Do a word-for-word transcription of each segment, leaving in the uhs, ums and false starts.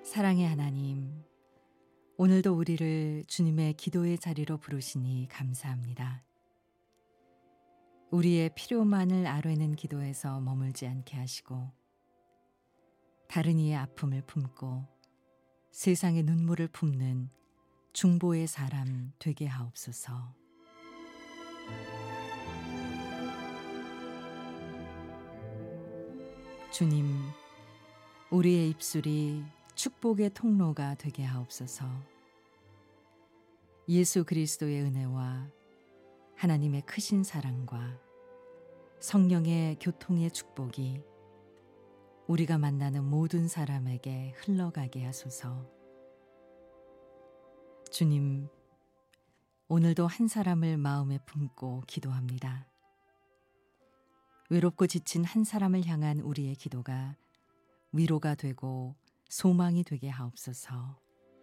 사랑의 하나님, 오늘도 우리를 주님의 기도의 자리로 부르시니 감사합니다. 우리의 필요만을 아뢰는 기도에서 머물지 않게 하시고 다른 이의 아픔을 품고 세상의 눈물을 품는 중보의 사람 되게 하옵소서. 주님, 우리의 입술이 축복의 통로가 되게 하옵소서. 예수 그리스도의 은혜와 하나님의 크신 사랑과 성령의 교통의 축복이 우리가 만나는 모든 사람에게 흘러가게 하소서. 주님, 오늘도 한 사람을 마음에 품고 기도합니다. 외롭고 지친 한 사람을 향한 우리의 기도가 위로가 되고 소망이 되게 하옵소서.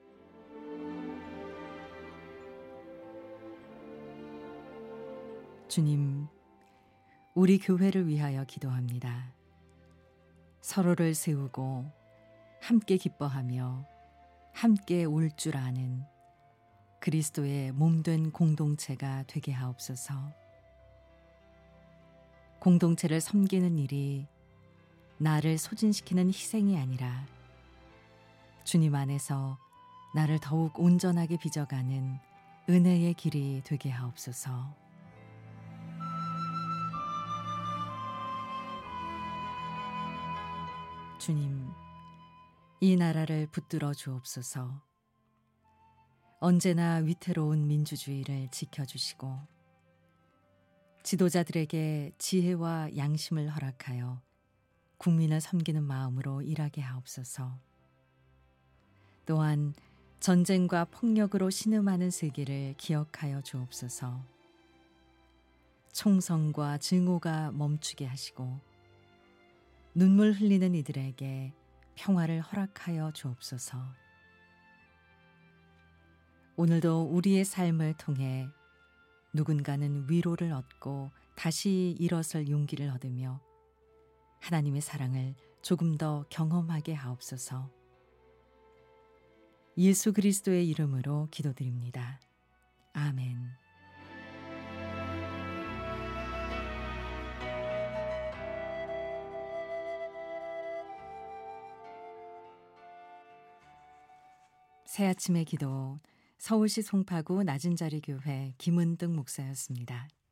주님, 우리 교회를 위하여 기도합니다. 서로를 세우고 함께 기뻐하며 함께 올 줄 아는 그리스도의 몸된 공동체가 되게 하옵소서. 공동체를 섬기는 일이 나를 소진시키는 희생이 아니라 주님 안에서 나를 더욱 온전하게 빚어가는 은혜의 길이 되게 하옵소서. 주님, 이 나라를 붙들어 주옵소서. 언제나 위태로운 민주주의를 지켜주시고 지도자들에게 지혜와 양심을 허락하여 국민을 섬기는 마음으로 일하게 하옵소서. 또한 전쟁과 폭력으로 신음하는 세계를 기억하여 주옵소서. 총성과 증오가 멈추게 하시고 눈물 흘리는 이들에게 평화를 허락하여 주옵소서. 오늘도 우리의 삶을 통해 누군가는 위로를 얻고 다시 일어설 용기를 얻으며 하나님의 사랑을 조금 더 경험하게 하옵소서. 예수 그리스도의 이름으로 기도드립니다. 아멘. 새아침의 기도, 서울시 송파구 낮은자리 교회 김은득 목사였습니다.